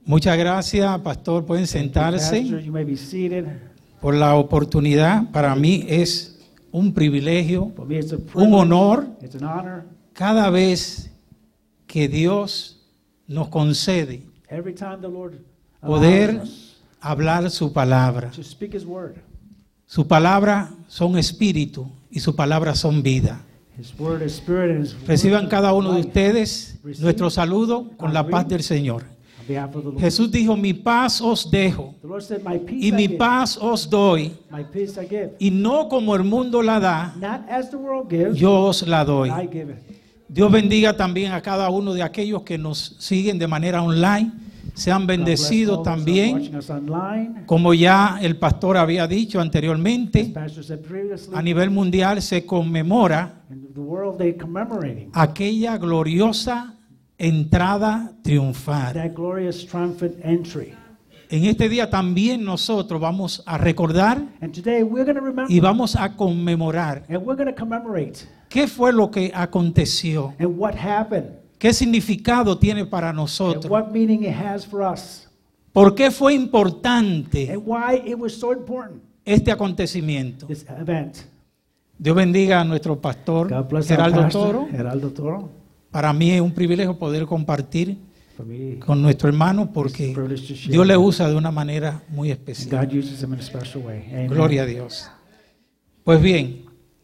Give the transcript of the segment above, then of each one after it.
Muchas gracias, pastor. Pueden Pastor, sentarse. you may be seated. Por la oportunidad. Para mí es un privilegio, For me, it's a un privilege. honor, It's an honor. cada vez que Dios nos concede Every time the Lord poder allows us hablar su palabra. to speak His word. Su palabra son espíritu y su palabra son vida. His word is spirit and His Reciban word cada uno de is life. ustedes nuestro saludo con la paz del Señor. On behalf of the Lord. Jesús dijo, mi paz os dejo The Lord said, my peace y I mi give. paz os doy, My peace I give. y no como el mundo la da, Not as the world gives, yo os la doy. I give it. Dios bendiga también a cada uno de aquellos que nos siguen de manera online. Sean God bless bendecidos all those también. watching us online. Como ya el pastor había dicho As anteriormente, Pastor said previously, a nivel mundial se conmemora in the world they commemorating aquella gloriosa entrada triunfal. that glorious triumphant entry. En este día también nosotros vamos a recordar And today we're going to remember y vamos a conmemorar and we're going to commemorate qué fue lo que aconteció, and what happened qué significado tiene para and nosotros, what meaning it has for us por qué fue importante and why it was so important, este acontecimiento. this event. Dios bendiga a nuestro pastor God bless our Geraldo pastor, Toro. Geraldo Toro. Para mí es un privilegio poder compartir For me, con nuestro hermano it's a porque privilege to share. Dios le usa de una manera muy And especial. God uses him in a special way. Amen. Gloria a Dios. Pues bien,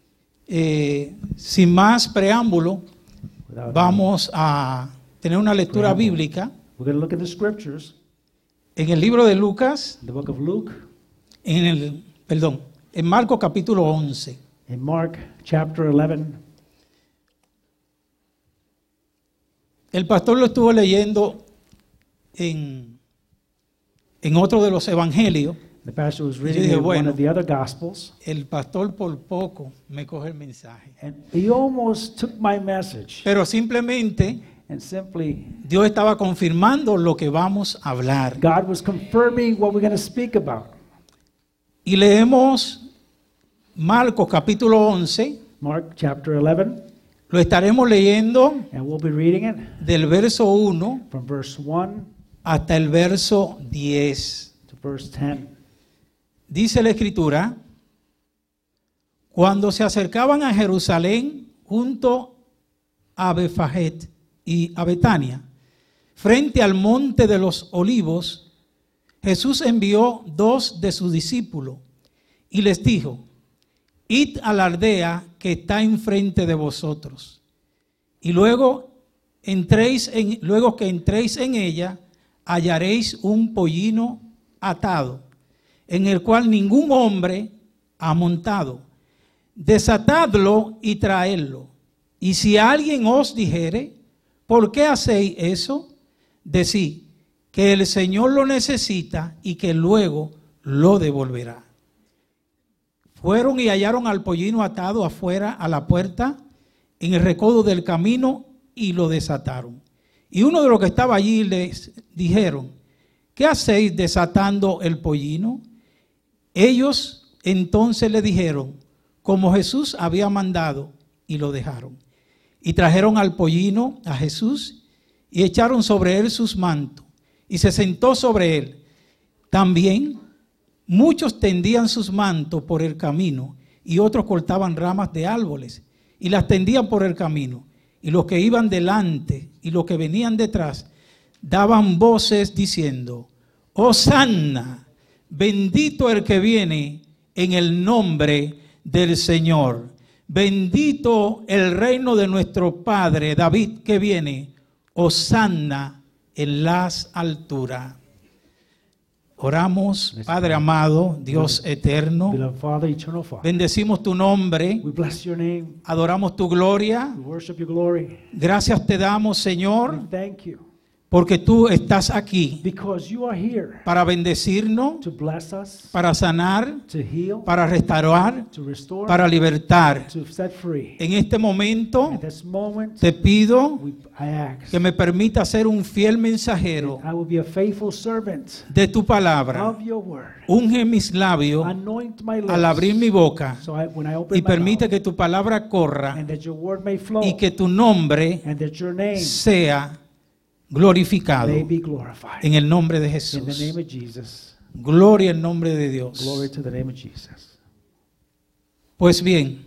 sin más preámbulo, Without vamos a tener una lectura Preámbulo. bíblica We're going to look at the scriptures, en el libro de Lucas, the book of Luke, en Marcos capítulo 11. in Mark chapter 11. El pastor lo estuvo leyendo en otro de los evangelios. The pastor was yo reading dije, in one bueno, of the other gospels, el pastor por poco me coge el mensaje. and he almost took my message Pero simplemente and simply Dios estaba confirmando lo que vamos a hablar. God was confirming what we're going to speak about. Y leemos Marcos capítulo 11. Mark chapter 11, Lo estaremos leyendo and we'll be reading it del verso 1 from verse 1 hasta el verso 10. to verse 10. Dice la Escritura, cuando se acercaban a Jerusalén junto a Befaget y a Betania, frente al monte de los olivos, Jesús envió 2 de sus discípulos y les dijo, id a la aldea que está enfrente de vosotros, y luego que entréis en ella, hallaréis un pollino atado, en el cual ningún hombre ha montado. Desatadlo y traedlo. Y si alguien os dijere, ¿por qué hacéis eso? Decid que el Señor lo necesita y que luego lo devolverá. Fueron y hallaron al pollino atado afuera a la puerta, en el recodo del camino, y lo desataron. Y uno de los que estaba allí les dijeron, ¿qué hacéis desatando el pollino? Ellos entonces le dijeron, como Jesús había mandado, y lo dejaron. Y trajeron al pollino a Jesús y echaron sobre él sus mantos, y se sentó sobre él. También muchos tendían sus mantos por el camino, y otros cortaban ramas de árboles y las tendían por el camino. Y los que iban delante y los que venían detrás daban voces diciendo, Hosanna, bendito el que viene en el nombre del Señor. Bendito el reino de nuestro Padre David que viene. Hosanna en las alturas. Oramos, Padre amado, Dios eterno. Beloved Father, eternal Father, Bendecimos tu nombre, we bless your name. adoramos tu gloria. We worship your glory. Gracias te damos, Señor, We thank you porque tú estás aquí because you are here para bendecirnos, to bless us, para sanar, to heal, para restaurar, to restore, para libertar. to set free. En este momento At this moment, te pido I ask que me permita ser un fiel mensajero I will be a faithful servant de tu palabra. of your word. Unge mis labios Anoint my lips al abrir mi boca so when I open y my permite mouth, que tu palabra corra and that your word may flow, y que tu nombre and that your name sea glorificado may be glorified. en el nombre de In the Jesús. name of Jesus. Gloria al nombre de Dios. Glory to the name of Jesus. Pues bien,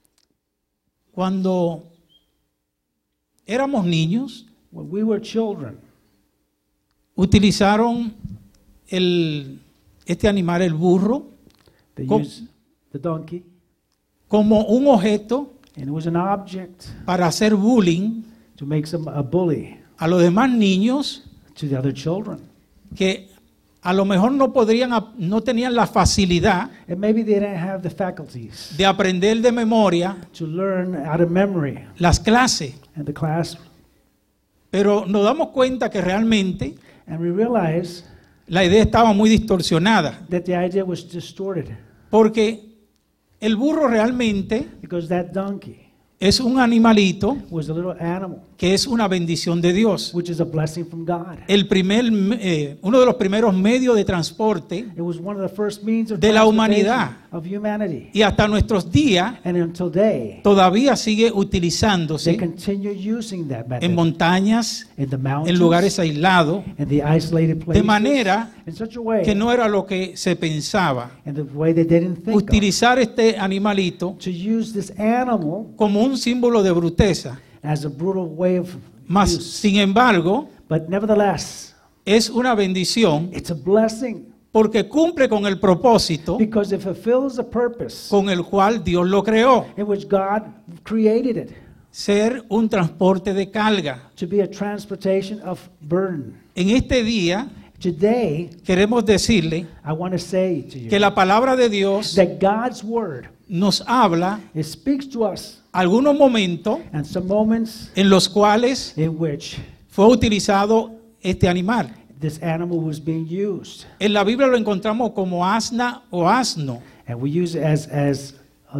cuando éramos niños, When we were children, utilizaron este animal, el burro, they Com- used the donkey, como un objeto and it was an object para hacer bullying to make some a bully a los demás niños to the other children. que a lo mejor no tenían la facilidad And maybe they didn't have the faculties de aprender de memoria to learn out of memory las clases. in the class. Pero nos damos cuenta que realmente And we realized la idea estaba muy distorsionada, that the idea was distorted porque el burro realmente because that donkey es un animalito was a little animal, que es una bendición de Dios. which is a blessing from God. Uno de los primeros medios de transporte It was one of the first means of de la transportation humanidad. of humanity. Y hasta nuestros días And until today, todavía sigue they utilizándose continue using that method en montañas, in the en mountains, lugares aislados, in the isolated places, de manera in such a way, que no era lo que se pensaba. in the way they didn't think of, Utilizar este animalito to use this animal como un símbolo de bruteza. as a brutal way of Mas, use. sin embargo, But nevertheless, es una bendición it's a blessing porque cumple con el propósito because it fulfills the purpose con el cual Dios lo creó, in which God created it, ser un transporte de carga. to be a transportation of burden. En este día Today, queremos decirle I want to say to you que la palabra de Dios that God's word, nos habla it speaks to us algunos momentos and some moments en los cuales in which fue utilizado este animal. this animal was being used. En la Biblia lo encontramos como asna o asno. And we use it as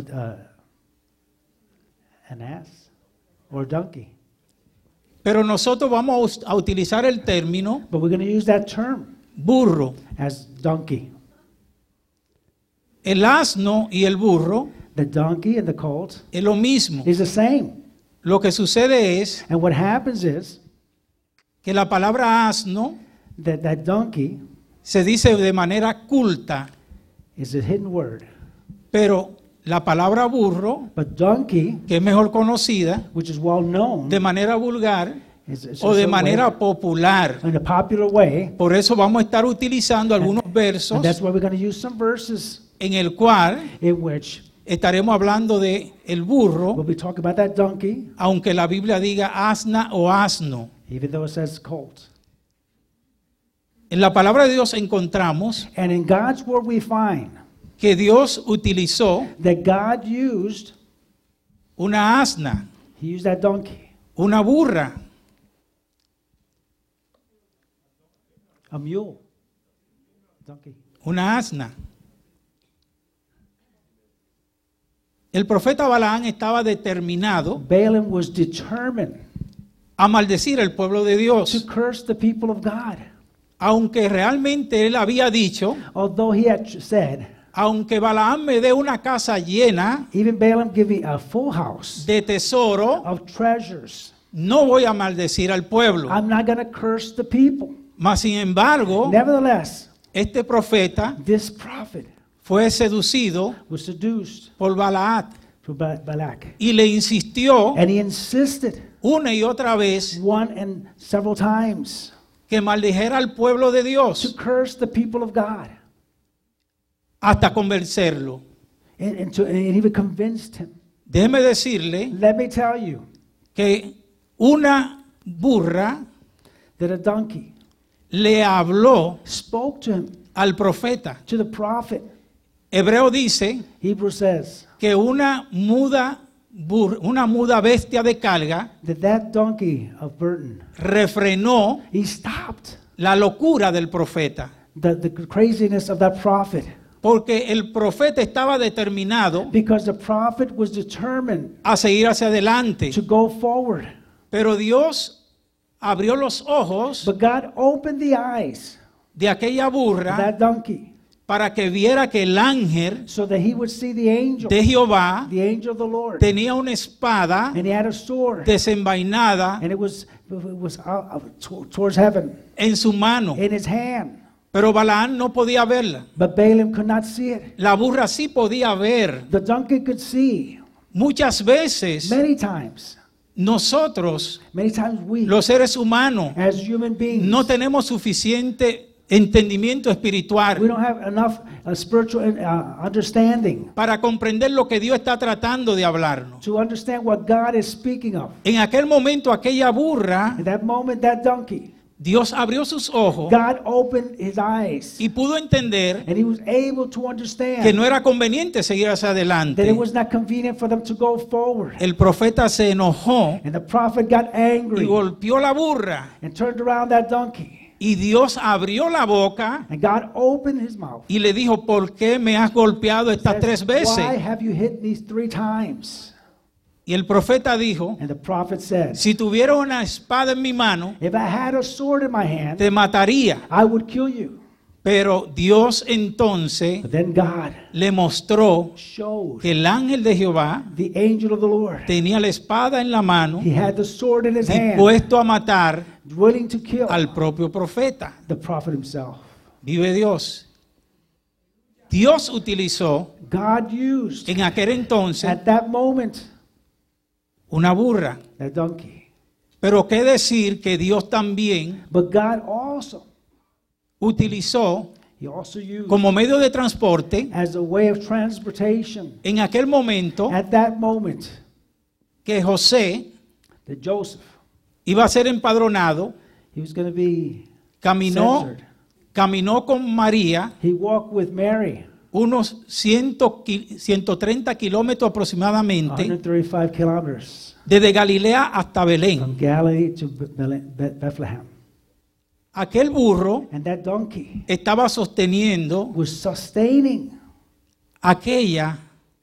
an ass or a donkey. Pero nosotros vamos a utilizar el término But we're going to use that term burro. as donkey. El asno y el burro The donkey and the colt es lo mismo. is the same. Lo que sucede es And what happens is que la palabra asno that donkey se dice de manera culta, is a hidden word. pero la palabra burro, But donkey, que es mejor conocida, which is well known, de manera vulgar is o de a way- manera popular. in a popular way. Por eso vamos a estar utilizando algunos And versos that's why we're going to use some verses en el cual in which estaremos hablando de el burro, we'll be talking about that donkey, aunque la Biblia diga asna o asno. even though it says colt. En la palabra de Dios encontramos And in God's word we find que Dios utilizó that God used, una asna, He used that donkey, una burra, a mule, donkey. una asna. El profeta Balaán estaba determinado Balaam was determined a maldecir al pueblo de to Dios, curse the people of God. aunque realmente él había dicho, Although he had said, aunque Balaán me dé una casa llena even Balaam give me a full house de tesoro, of treasures, no voy a maldecir al pueblo. I'm not going to curse the people. Mas sin embargo, Nevertheless, este profeta this prophet fue seducido was seduced por Balaat to Balak. y le insistió And he insisted una y otra vez one and several times que maldijera al pueblo de to Dios curse the people of God. hasta convencerlo. And he even convinced him. Déjeme decirle Let me tell you que una burra that a donkey le habló spoke to him, al profeta. to the prophet. Hebreo dice Hebrew says que una muda bestia de carga that donkey of burden, refrenó he stopped la locura del profeta. the craziness of that prophet. Porque el profeta estaba determinado Because the prophet was determined a seguir hacia adelante. to go forward. Pero Dios abrió los ojos But God opened the eyes de aquella of burra that donkey. para que viera que el ángel so that he would see the angel of the Lord. tenía una espada And he had a sword. desenvainada And it was towards heaven en su mano. in his hand. Pero Balaam no podía verla. But Balaam could not see it. La burra sí podía ver. The donkey could see. Muchas veces Many times nosotros, we, los seres humanos, as human beings, no tenemos suficiente entendimiento we espiritual don't have enough spiritual understanding para comprender lo que Dios está tratando de hablarnos. to understand what God is speaking of. En aquel momento, aquella burra, In that moment, that donkey, Dios abrió sus ojos God opened his eyes, y pudo entender and he was able to understand que no era conveniente seguir hacia that adelante. it was not convenient for them to go forward. El profeta se enojó And the prophet got y angry golpeó la burra. and turned around that donkey. Y Dios abrió la boca And God opened his mouth. y le dijo, ¿por qué me has golpeado estas Says, 3 veces? Why have you hit me 3 times? Y el profeta dijo, And the prophet said, si tuviera una espada en mi mano, if I had a sword in my hand, te mataría. I would kill you. Pero Dios entonces But then God le mostró showed que el ángel de Jehová the angel of the Lord. tenía la espada en la mano, He had the sword in his hand, dispuesto a matar willing to kill al propio profeta. the prophet himself. Vive Dios. Dios utilizó God used en aquel entonces at that moment una burra. that donkey. Pero qué decir que Dios también But God also, utilizó he also used como medio de transporte as a way of transportation en aquel momento at that moment que José that Joseph, iba a ser empadronado, he was going to be caminó con María He walked with Mary unos 130 kilómetros aproximadamente 135 kilometers desde Galilea hasta from Belén. Galilee to Bethlehem. Aquel burro And that donkey estaba sosteniendo was sustaining aquella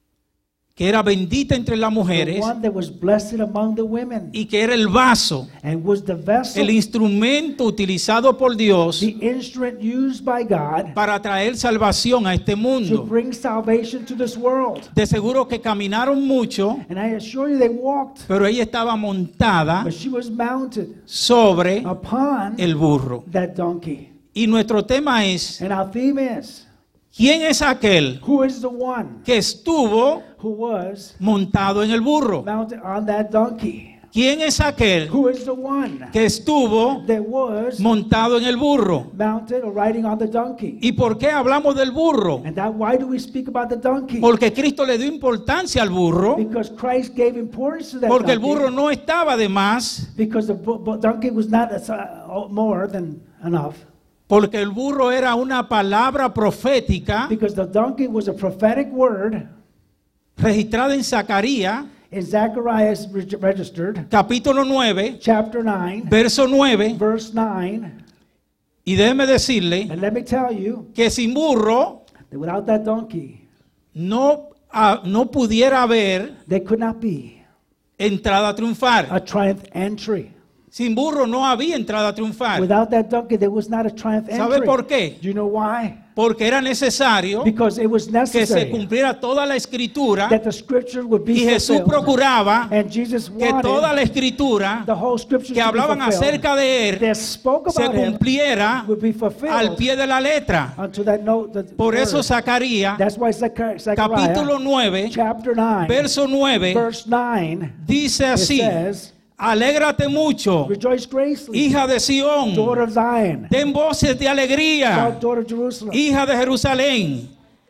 que era bendita entre las the mujeres one that was blessed among the women y que era el vaso, and was the vessel, el instrumento utilizado por Dios the instrument used by God para traer salvación a este to mundo. bring salvation to this world. De seguro que caminaron mucho, And I assure you they walked, pero ella estaba montada but she was mounted sobre upon el burro. that donkey. Y nuestro tema es, And our theme is, ¿quién es aquel who is the one que estuvo who was montado en el burro? mounted on that donkey? ¿Quién es aquel Who is the one que estuvo that was montado en el burro? mounted or riding on the donkey? ¿Y por qué hablamos del burro? And that why do we speak about the donkey? Porque Cristo le dio importancia al burro, Because Christ gave importance to that porque el donkey. burro no estaba de más, Because the donkey was not more than enough. porque el burro era una palabra profética Because the donkey was a prophetic word registrada en Zacarías, in Zechariah registered, capítulo 9, chapter 9, verso 9. verse 9. Y déjeme decirle And let me tell you que sin burro that without that donkey, no pudiera haber there could not be entrada triunfal. a triumph entry. Sin burro no había entrada triunfal. Without that donkey, there was not a triumph entry. ¿Sabe por qué? Do you know why? Porque era necesario Because it was que se necessary cumpliera toda la escritura that the scripture would be y Jesús fulfilled. procuraba And Jesus que toda wanted la escritura the whole scripture que to be hablaban fulfilled. acerca de él That spoke se about him cumpliera would be fulfilled al pie de la letra. unto that note. That Por eso word. Zacarías, That's why Zechariah, capítulo 9, chapter 9, verso 9, verse 9, dice it así: says, alégrate mucho, rejoice greatly, hija de Sión, daughter of Zion. den voces de alegría, Shout, daughter of Jerusalem. hija de Jerusalén.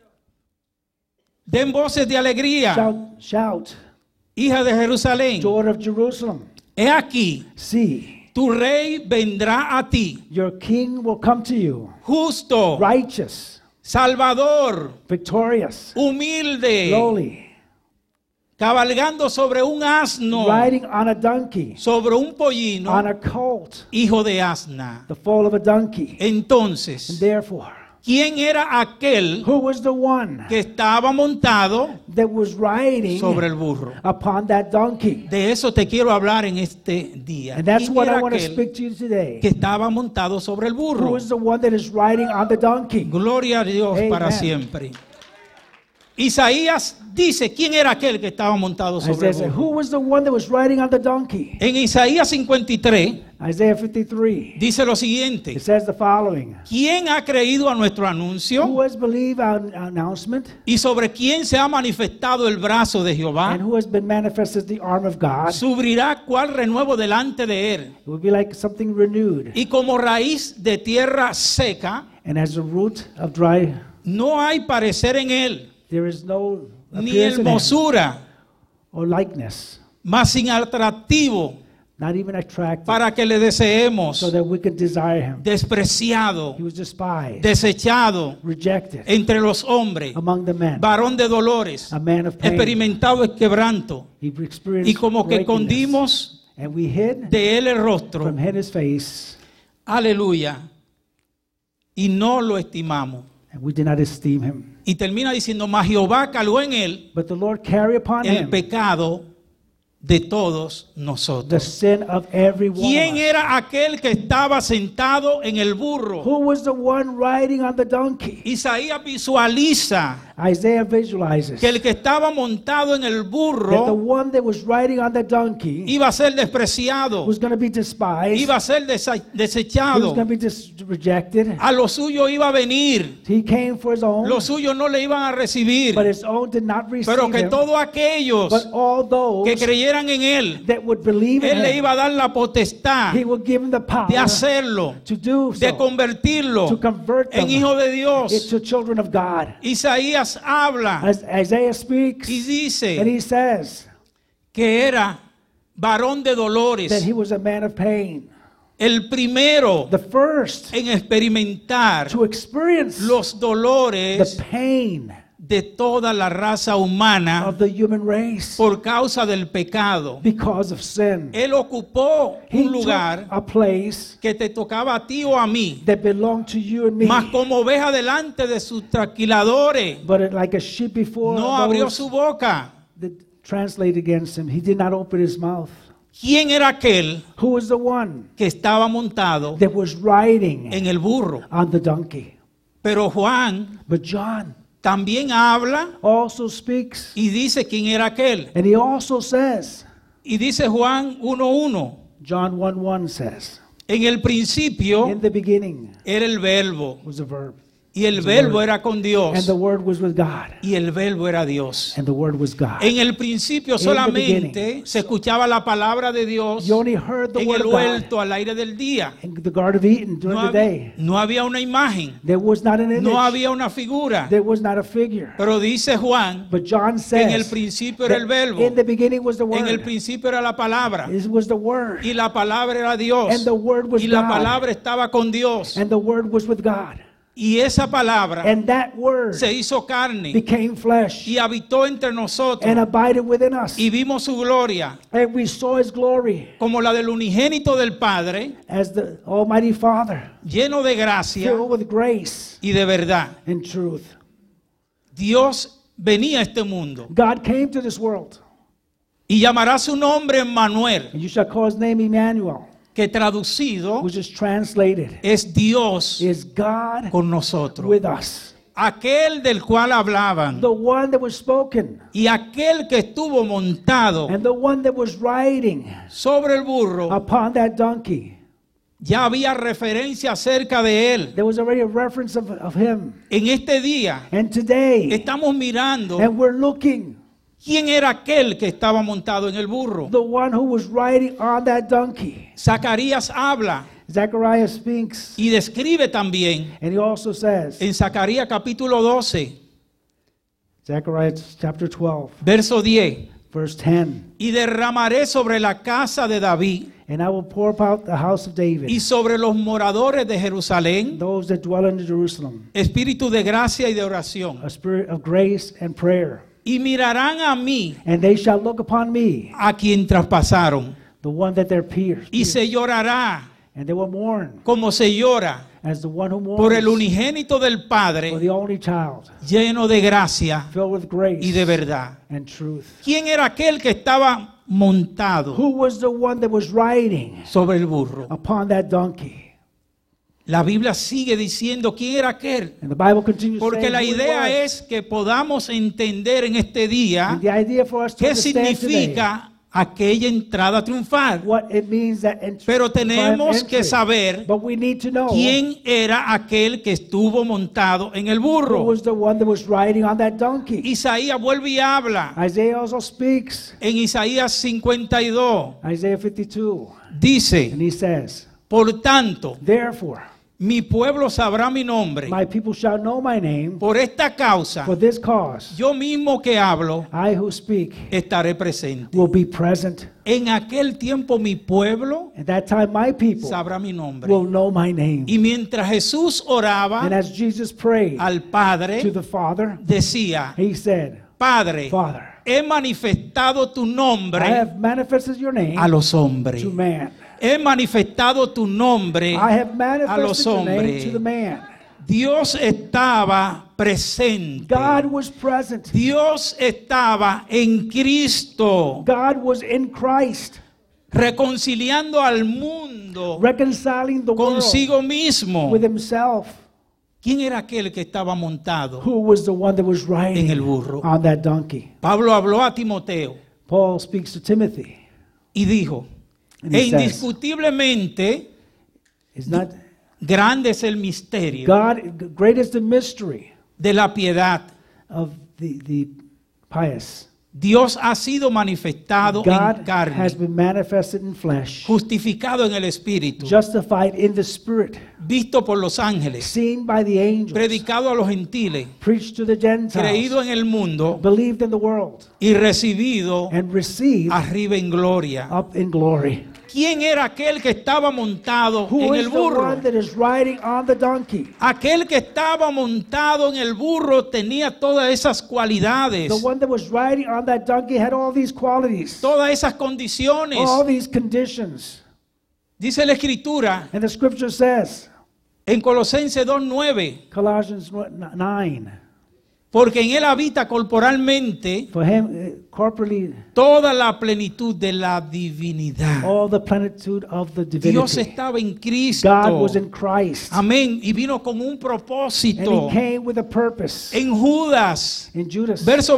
Den voces de alegría, Shout, hija de Jerusalén. daughter of Jerusalem. He aquí, See, tu rey vendrá a ti, your king will come to you, justo, righteous, salvador, victorious, humilde, lowly, cabalgando sobre un asno, riding on a donkey, sobre un pollino, on a colt, hijo de asna. the foal of a donkey. And Entonces, therefore, ¿quién era aquel Who was the one que estaba montado that was riding sobre el burro? upon that donkey? De eso te quiero hablar en este día. And that's ¿Quién what era I want to aquel speak to you today. que estaba montado sobre el Who burro? is the one that is riding on the donkey? Gloria a Dios para Amen. siempre. Isaías dice, ¿quién era aquel que estaba montado sobre Isaiah el said, burro? who was the one that was riding on the donkey? En Isaías 53 Isaiah 53. dice lo siguiente: It says the following. ¿quién ha creído a nuestro Who anuncio? has believed our announcement? ¿Y sobre quién se ha manifestado el brazo de Jehová? And who has been manifested the arm of God? Subirá cual renuevo delante de él, It would be like something renewed. y como raíz de tierra seca, And as a root of dry, no hay parecer en él, there is no ni appearance in him hermosura, or likeness, mas sin atractivo, not even attractive, para que le deseemos, so that we could desire him. despreciado, He was despised, desechado rejected entre los hombres, among the men, varón de dolores, a man of pain. experimentado en quebranto, He experienced y como que brokenness. escondimos And we hid de él el rostro. from his face, Aleluya. Y no lo estimamos. and we did not esteem him. Y termina diciendo, mas Jehová cargó en él But the Lord carried upon el him pecado de todos the nosotros. sin of every one ¿Quién of us. era aquel que estaba sentado en el burro? Who was the one riding on the donkey? Isaías visualiza Isaiah visualizes que el que estaba montado en el that the burro one that was riding on the donkey iba a ser despreciado, was going to be despised. iba a ser He was desechado, going to be rejected. a lo suyo iba a venir, He came for his own, los suyos no le iban a recibir, but his own did not receive pero que him. todos aquellos But all que those creyeran en él, that would believe in él le him, iba a dar la potestad he would give him the power de hacerlo, to do de so, convertirlo to convert them en hijo de Dios. into children of God. Isaías habla As Isaiah speaks, y and dice he says que era varón de that dolores, he was a man of pain, el primero the first en experimentar to experience los the dolores pain de toda la raza humana of the human race por causa del pecado. because of sin. Él ocupó He un took lugar a place que te tocaba a ti o a mí, that belonged to you and me, mas como oveja delante de sus trasquiladores, but like a sheep before no abrió those su boca. that translate against him. He did not open his mouth. ¿Quién era aquel Who was the one que estaba montado that was riding en el burro? on the donkey? Pero Juan But John también habla also speaks, y dice quién era aquel. and he also says, Y dice Juan 1:1, John 1:1 says, en el principio in the beginning era el verbo, was a verb, y el verbo era con and Dios, the word was with God, y el verbo era Dios. and the word was God. En el principio the solamente beginning. se escuchaba la palabra de Dios You only heard the en word el of God huerto al aire del día. in the Garden of Eden during No the day. no había una imagen, There was not an image. no había una figura. There was not a figure. Pero dice Juan But John que en el says principio era el that verbo, in the beginning was the en el word. principio era la palabra, It was the word. y la palabra era Dios, And the word was y la God. palabra estaba con Dios, And the word was with God. y esa palabra And that word se hizo carne became flesh y habitó entre and nosotros, abided within us. y vimos su gloria And we saw his glory como la del unigénito del Padre, as the Almighty Father, lleno de gracia filled with grace y de verdad. and truth. Dios venía a este mundo God came to this world, y llamará su nombre Emmanuel, and you shall call his name Emmanuel, que traducido which is translated es Dios is God con nosotros. with us. Aquel del cual hablaban The one that was spoken y aquel que estuvo montado and the one that was riding sobre el burro, upon that donkey. ya había referencia acerca de él. There was already a reference of him. En este día And today, estamos mirando and we're looking, quién era aquel que estaba montado en el burro. the one who was riding on that donkey. Zacarías habla Zechariah speaks, y describe también and he also says, en Zacarías capítulo 12, Zechariah chapter 12, verso 10, verse 10, y derramaré sobre la casa de David and I will pour out the house of David, y sobre los moradores de Jerusalén those that dwell in Jerusalem, espíritu de gracia y de oración, a spirit of grace and prayer. y mirarán a mí, And they shall look upon me, a quien traspasaron, the one that they're pierced, y se llorará and they will mourn como se llora as the one who por el mourns unigénito del for Padre, the only child, lleno de gracia filled with grace y de verdad. and truth. ¿Quién era aquel que estaba montado Who was the one that was riding sobre el burro? upon that donkey? La Biblia sigue diciendo quién era aquel. And the Bible continues Porque saying la who it idea was. es que podamos entender en este día And the idea for us to qué understand today significa aquella entrada triunfal. what it means that Pero tenemos que entry. saber But we need to know quién era aquel que estuvo montado en el who burro. was the one that was riding on that donkey. Isaías vuelve y habla Isaiah also speaks. en Isaías 52. Isaiah 52. Dice, And he says, por tanto, therefore, mi pueblo sabrá mi nombre. my people shall know my name. Por esta causa, For this cause, yo mismo que hablo, I who speak estaré presente. will be present. En aquel tiempo mi pueblo At that time, my people sabrá mi nombre. will know my name. Y mientras Jesús And oraba as Jesus prayed al to Padre, the Father, decía, he said, Padre, Father, he manifestado tu I nombre have manifested your name a los hombres. to man. He manifestado tu nombre I have a los manifested your name hombres. to the man. Dios estaba presente. God was present. Dios estaba en Cristo, God was in Christ, reconciliando al mundo reconciling the world consigo mismo. with himself. ¿Quién era aquel que estaba montado Who was the one that was en el riding burro? on that donkey? Pablo habló a Timoteo Paul speaks to Timothy. y dijo, And he says, indiscutiblemente is not grande es el misterio God, great is the mystery de la piedad. of the pious. Dios ha sido manifestado en God has carne, been manifested in flesh, justificado en el Espíritu, justified in the Spirit, visto por los ángeles, seen by the angels, predicado a los gentiles, preached to the Gentiles, creído en el mundo believed in the world, y recibido and received arriba en gloria. up in glory. ¿Quién era aquel que estaba montado Who en is el the burro? one that is riding on the donkey? Aquel que estaba montado en el burro tenía todas esas cualidades, The one that was riding on that donkey had all these qualities, todas esas condiciones. all these conditions. Dice la Escritura And the scripture says, en Colosenses 2:9, Colossians 9, porque en él habita corporalmente for him corporally toda la plenitud de la divinidad. all the plenitude of the Dios divinity. estaba en Cristo. God was in Christ. Amén. Y vino con un And propósito. he came with a purpose. En Judas, In Judas, verso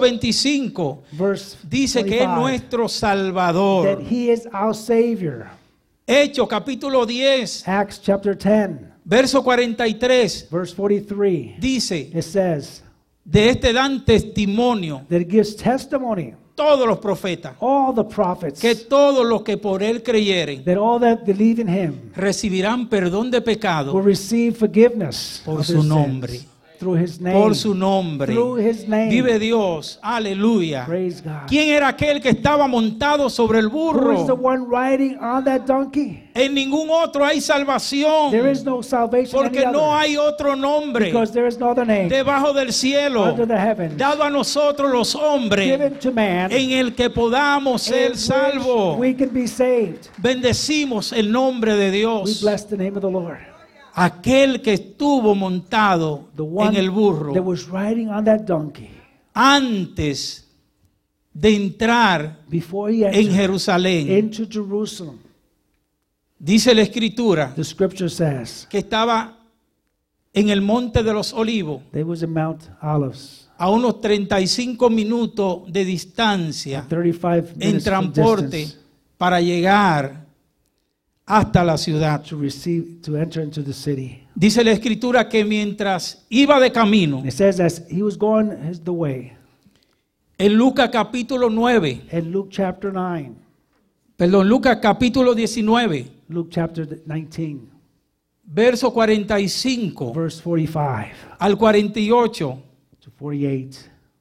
25, verse dice que es 25, nuestro that Salvador. he is our Savior. Hechos capítulo 10, Acts chapter 10, verso 43, verse 43, dice, it says de este dan testimonio that it gives testimony, todos los profetas, all the prophets, que todos los que por él creyeren that all that believe in him recibirán perdón de will pecado receive forgiveness por of su their nombre. sins through his name. Por su nombre. Through his name. Vive Dios. Aleluya. Praise God. ¿Quién era aquel que estaba montado sobre el Who is the burro? one riding on that donkey? En ningún otro hay salvación. There is no salvation in Porque any no other, hay otro nombre because there is no other name debajo del cielo under the heavens dado a nosotros los hombres given to man en el que podamos in ser which salvos. we can be saved. Bendecimos el nombre de We Dios. bless the name of the Lord. Aquel que estuvo montado The one en el burro that was riding on that donkey antes de entrar before he en entered Jerusalén. into Jerusalem. Dice la Escritura The scripture says que estaba en el monte de los olivos they was in Mount Olives, a unos 35 minutos de distancia 35 en minutes from transporte distance para llegar hasta la ciudad. to enter into the city. Dice la Escritura que mientras iba de camino, And it says as he was going the way, en Lucas capítulo 9, in Luke chapter 9, Lucas capítulo 19, Luke chapter 19, verso 45 verse 45 al 48, to 48,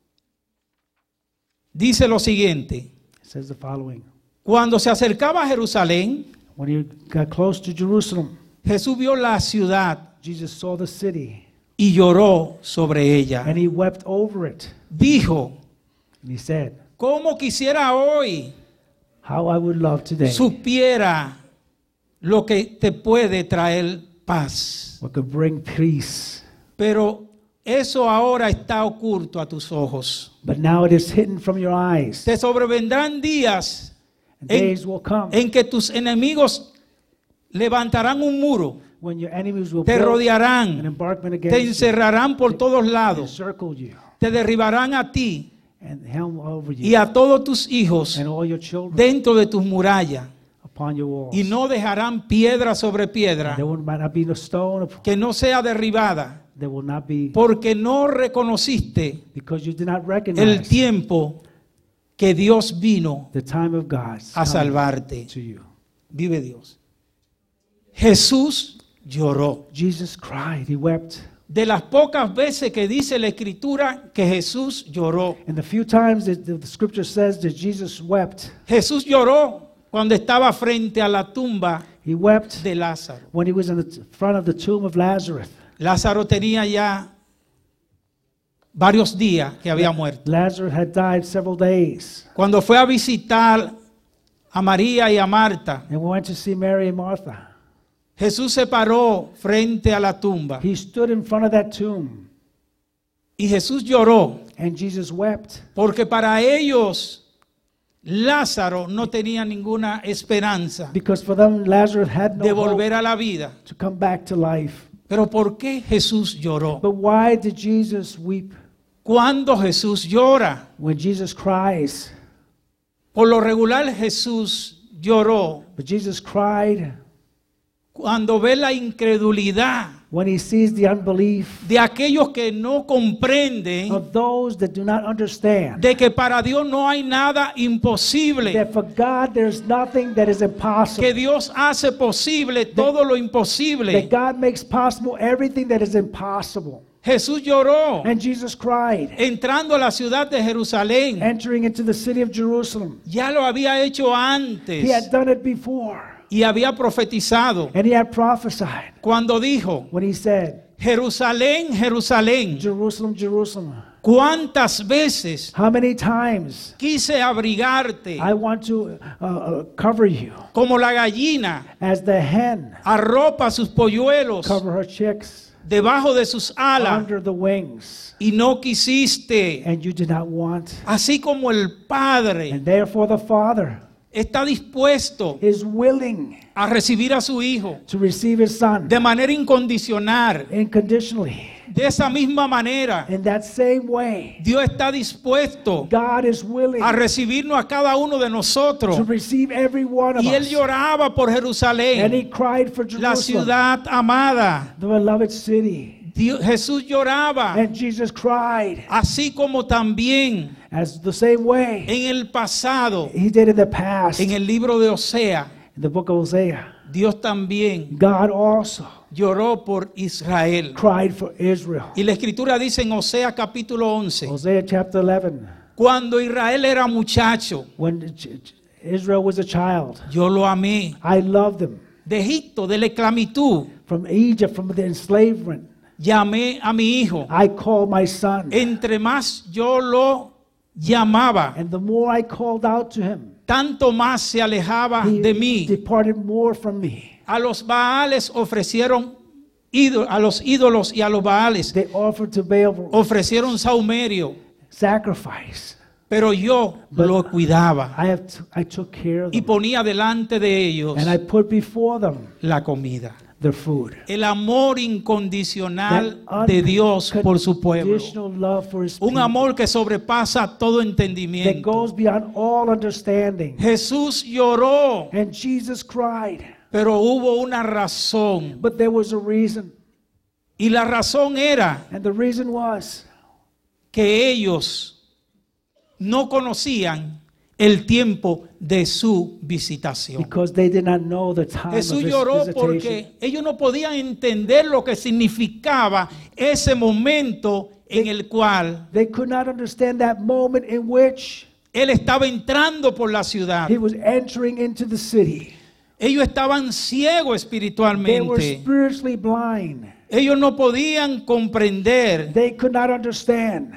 dice lo siguiente: it says the following. cuando se acercaba a Jerusalén, When he got close to Jerusalem, Jesús vio la ciudad Jesus saw the city y lloró sobre ella. and he wept over it. Dijo, And he said, ¿cómo quisiera hoy how I would love today supiera lo que te puede traer paz. what could bring peace. Pero eso ahora está oculto a tus ojos. But now it is hidden from your eyes. Te sobrevendrán días And days will come en que tus enemigos levantarán un muro, when your enemies will te build an rodearán, embankment te against you, encerrarán por todos lados, encircle you, te derribarán a ti and helm over y you, a todos tus hijos and all your children dentro de tus murallas, upon your walls. y no dejarán piedra sobre piedra There might not be no stone, que no sea derribada, there will not be, porque no reconociste because you did not el recognize tiempo que Dios vino the time of God's a coming salvarte. to you. Vive Dios. Jesús lloró. Jesus cried, he wept. De las pocas veces que dice la Escritura que Jesús lloró. And the few times that the scripture says that Jesus wept, Jesús lloró cuando estaba frente a la tumba he wept de Lázaro. when he was in the front of the tomb of Lazarus. Lázaro tenía ya varios días que había muerto. Lazarus had died several days. Cuando fue a visitar a María y a Marta, And we went to see Mary and Martha. Jesús se paró frente a la tumba He stood in front of that tomb, y Jesús lloró and Jesus wept, porque para ellos Lázaro no tenía ninguna esperanza because for them Lazarus had de no hope volver a la vida. to come back to life. Pero ¿por qué Jesús lloró? But why did Jesus weep? Cuando Jesús llora, When Jesus cries, por lo regular Jesús lloró but Jesus cried cuando ve la incredulidad when he sees the unbelief de aquellos que no comprenden of those that do not understand de que para Dios no hay nada imposible, that for God there's nothing that is impossible. que Dios hace posible todo lo That imposible. God makes possible everything that is impossible. Jesús lloró And Jesus cried, entrando a la ciudad de Jerusalén. entering into the city of Jerusalem. Ya lo había hecho He antes had done it before, y había profetizado and he had prophesied cuando dijo: when he said, Jerusalén, Jerusalén, Jerusalem, Jerusalem, ¿cuántas veces how many times quise abrigarte I want to cover you como la gallina as the hen arropa sus polluelos cover her chicks debajo de sus alas under the wings, y no quisiste? and you did not want. Así como el Padre And therefore the Father está dispuesto is willing a recibir a su Hijo to receive his Son de manera incondicional, unconditionally. de esa misma manera In that same way, Dios está dispuesto God is willing a recibirnos a cada uno de nosotros. to receive every one of Y Él us. lloraba por And Jerusalén, he cried for la Jerusalem, ciudad amada. the beloved city. Jesús lloraba, And Jesus cried así como también as the same way en el pasado, he did in the past. en el libro de Osea, In the book of Hosea, Dios también God also lloró por Israel. cried for Israel. Y la Escritura dice en Osea capítulo 11, Hosea chapter 11, cuando Israel era muchacho, when Israel was a child, yo lo amé. I loved him. De Egipto, de la esclavitud, From Egypt, from the enslavement, llamé a mi hijo. I called my son. Entre más yo lo llamaba, And the more I called out to him, tanto más se alejaba he de mí. departed more from me. A los Baales ofrecieron a los ídolos y a los Baales They offered to Baal ofrecieron saumerio, sacrifice. pero yo But lo cuidaba I took care of y them. ponía delante de ellos And I put before them la comida. their food. El amor incondicional de Dios por su pueblo. Unconditional love for his Un people amor que sobrepasa todo that entendimiento. goes beyond all understanding. Jesús lloró, And Jesus cried. pero hubo una razón. But there was a reason. Y la razón era And the reason was que ellos no conocían el tiempo de su visitación. because they did not know the time of Jesús his lloró visitation. porque ellos no podían entender lo que significaba ese momento en el cual They could not understand that moment in which Él estaba entrando por la ciudad. he was entering into the city. Ellos estaban ciegos They were espiritualmente. spiritually blind. Ellos no podían comprender They could not understand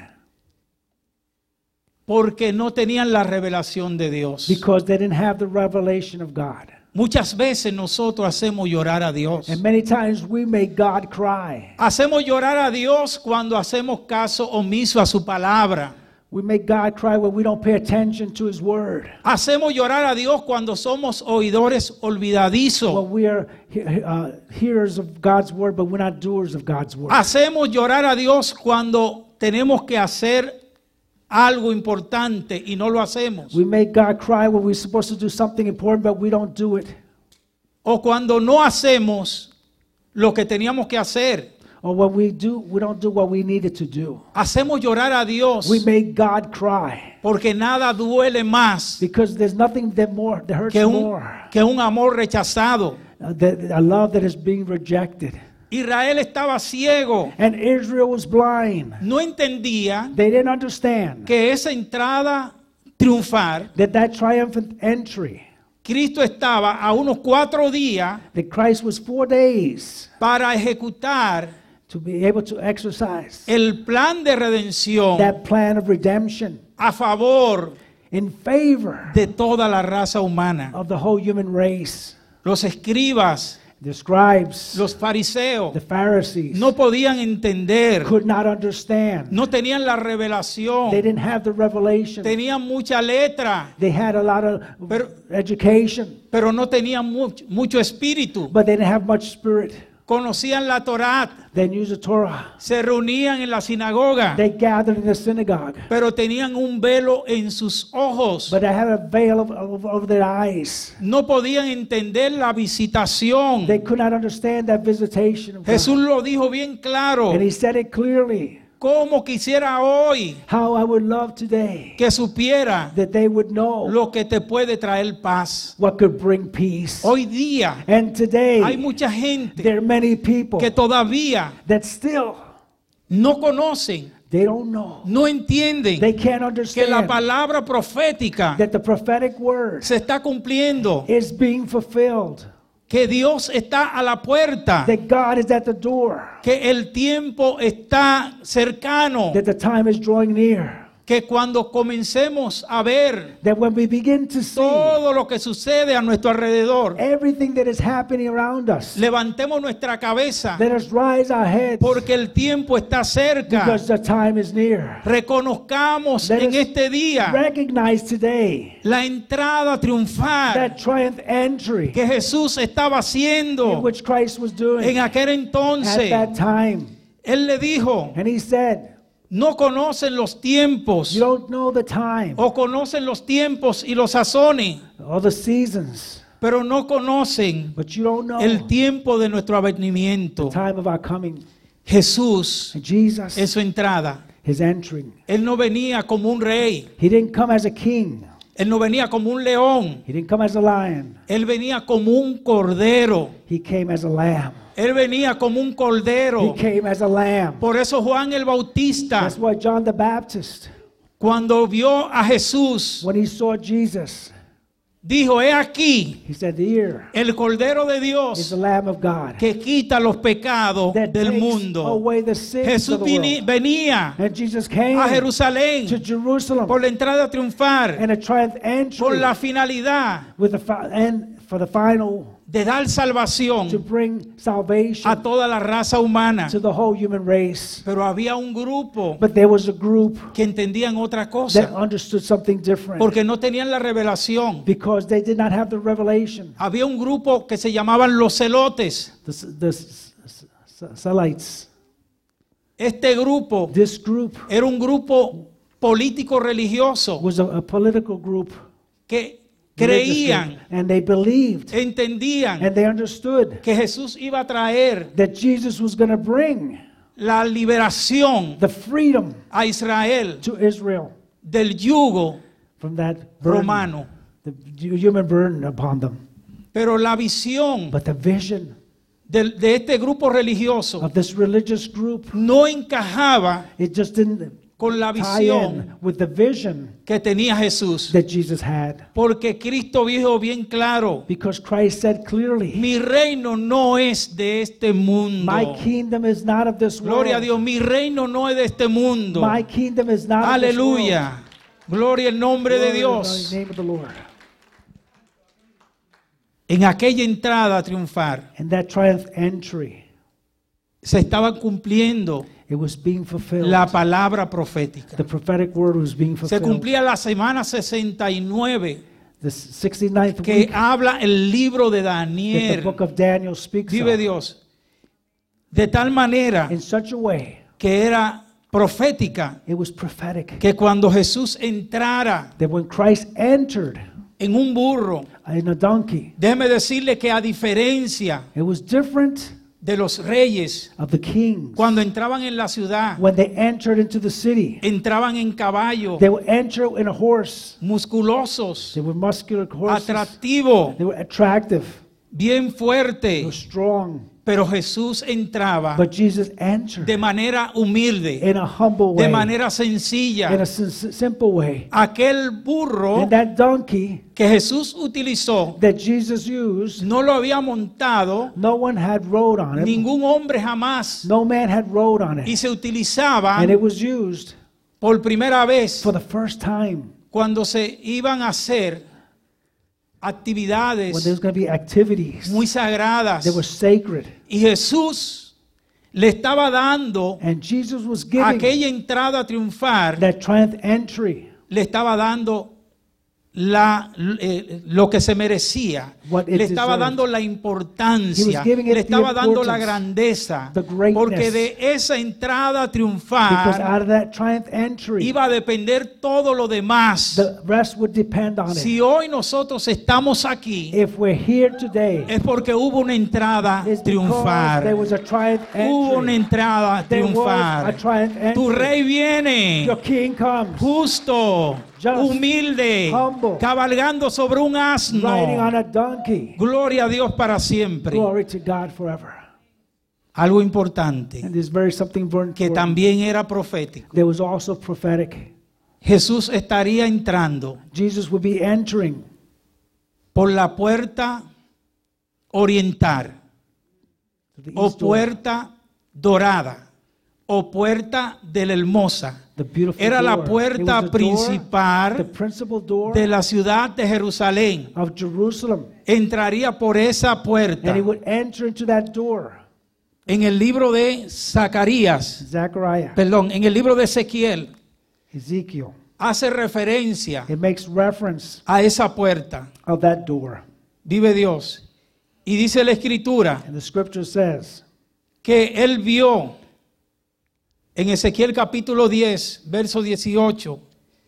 porque no tenían la revelación de Dios. because they didn't have the revelation of God. Muchas veces nosotros hacemos llorar a Dios. And many times we make God cry. Hacemos llorar a Dios cuando hacemos caso omiso a su palabra. We make God cry when we don't pay attention to His word. Hacemos llorar a Dios cuando somos oidores olvidadizos. When we are hearers of God's word, but we're not doers of God's word. Hacemos llorar a Dios cuando tenemos que hacer algo importante y no lo hacemos. We make God cry when we're supposed to do something important, but we don't do it. O cuando no hacemos lo que teníamos que hacer. Or when we do, we don't do what we needed to do. Hacemos llorar a Dios We make God cry porque nada duele más because there's nothing that hurts more. que un amor rechazado. A love that is being rejected. Israel estaba ciego. And Israel was blind. No entendía They didn't understand que esa entrada triunfal, that triumphant entry, Cristo estaba a unos 4 días that Christ was 4 days para ejecutar to be able to exercise el plan de redención that plan of redemption a favor in favor de toda la raza humana. of the whole human race. Los escribas, The scribes, los fariseos, the Pharisees no podían entender, could not understand. no tenían la They revelación, didn't have the revelation. tenían mucha letra, They had a lot of Pero- education, pero no tenían mucho espíritu. but they didn't have much spirit. Conocían la Torá, They knew the Torah. se reunían en la sinagoga, They gathered in the synagogue, pero tenían un velo en sus ojos. but they had a veil over their eyes. No podían entender la visitación. They could not understand that visitation of Jesús God. lo dijo bien claro. And He said it clearly. Como quisiera hoy How I would love today que supiera that they would know lo que te puede traer paz. what could bring peace. Hoy día And today, hay mucha gente there are many people que todavía that still, no conocen, they don't know. no entienden They can't que la understand palabra profética that the prophetic word se está cumpliendo, is being fulfilled. que Dios está a la puerta, That God is at the door. que el tiempo está cercano, That the time is drawing near. que cuando comencemos a ver That when we begin to see todo lo que sucede a nuestro alrededor, everything that is happening around us, levantemos nuestra cabeza let us rise our heads porque el tiempo está cerca. because the time is near. Reconozcamos Let en us este día recognize today la entrada triunfal that triumph entry que Jesús estaba in haciendo which Christ was doing en aquel at entonces. that time. Él le dijo, And He said, no conocen los tiempos you don't know the time o conocen los tiempos y los sazones, or the seasons, pero no conocen but you don't know el the tiempo de nuestro advenimiento. time of our coming. Jesús And Jesus en su entrada, is entering. Él no venía como un rey, He didn't come as a king. Él no venía como un león, He didn't come as a lion. Él venía como un cordero, He came as a lamb. Él venía como un He cordero. came as a lamb. Por eso Juan el Bautista, That's why John the Baptist, cuando vio a Jesús, when he saw Jesus, dijo, he aquí he said, "Here el Cordero de is Dios the Lamb of God que quita los pecados that del takes mundo. away the sins Jesús of the world." venía And Jesus came a Jerusalén to Jerusalem por la entrada triunfal, and a triumph entry por la finalidad with and for the final de dar to salvación bring salvation a toda la raza humana. to the whole human race. Pero había un grupo But there was a group que entendían otra that cosa, understood something different porque no tenían la revelación. because they did not have the revelation. Había un grupo que se llamaban los celotes. The Zealots. Este grupo This group era un grupo político religioso was a political group. que religious creían, group, and they believed entendían and they understood que Jesús iba a traer that Jesus was going to bring la liberación the freedom a Israel to Israel del yugo from that burden, romano. the human burden upon them. Pero la visión But the vision de este grupo religioso of this religious group, no encajaba it just didn't con la tie visión in with the vision que tenía Jesús. that Jesus had. Porque Cristo dijo bien claro, Because Christ said clearly, mi reino no es de este mundo. my kingdom is not of this world. Gloria a Dios, mi reino no es de este mundo. My kingdom is not of this world. Aleluya. Gloria al nombre de Glory to Dios. the name of the Lord. en aquella entrada triunfal, in that triumph entry, se estaba cumpliendo it was being fulfilled. la palabra profética. The prophetic word was being Se fulfilled. cumplía la semana 69 The 69th que week habla el libro de that the Daniel. book of Daniel speaks Vive of, Dios. De tal manera in such a way, que era profética, it was prophetic, que cuando Jesús entrara that when Christ entered en un burro, in a donkey, déjeme decirle que a diferencia it was different de los reyes, of the kings. cuando entraban en la ciudad, When they entered into the city, entraban en caballo, they would enter in a horse. musculosos, They were muscular horses. atractivos, They were attractive. bien They fuerte, were strong. pero Jesús entraba But Jesus entered de manera humilde, in a humble way, de manera in sencilla. a simple way. Aquel burro And that donkey que Jesús utilizó that Jesus used, no lo había montado no one had rode on it. ningún hombre jamás, No man had rode on y it. se utilizaba And it was used por primera vez for the first time cuando se iban a hacer when actividades there was going to be activities muy sagradas, that were sacred. y Jesús le estaba dando And Jesus was giving aquella entrada triunfal, that triumph entry, le estaba dando lo que se merecía, What it le estaba deserved. dando la He importancia, was giving it le estaba the dando la importance, grandeza, the greatness. porque de esa entrada because triunfal out of that triumph entry, iba a depender todo lo demás. the rest would depend on Si it. hoy nosotros estamos aquí, If we're here today, es porque hubo una entrada it's because there triunfal. was a triumph Hubo una entry. entrada There was a triunfal. triumph Tu entry. rey viene, Your king comes, justo, Just, humilde, humble, cabalgando sobre un riding on asno. a donkey. Gloria a Dios para siempre. Glory to God forever. Algo importante And there's very something very que important. también era profético. There was also prophetic. Jesús estaría entrando Jesus would be entering por la puerta oriental to the o east door, puerta dorada o puerta de la hermosa. the beautiful Era la door. It puerta was the door, the principal principal door de la ciudad de Jerusalén. of Jerusalem. Entraría por esa puerta. And he would enter into that door. En el libro de Zacarías, Zechariah, en el libro de Ezequiel, Ezekiel. hace referencia It makes reference a esa puerta. of that door. Vive Dios. Y dice la Escritura And the scripture says que él vio en Ezequiel capítulo 10, verso 18,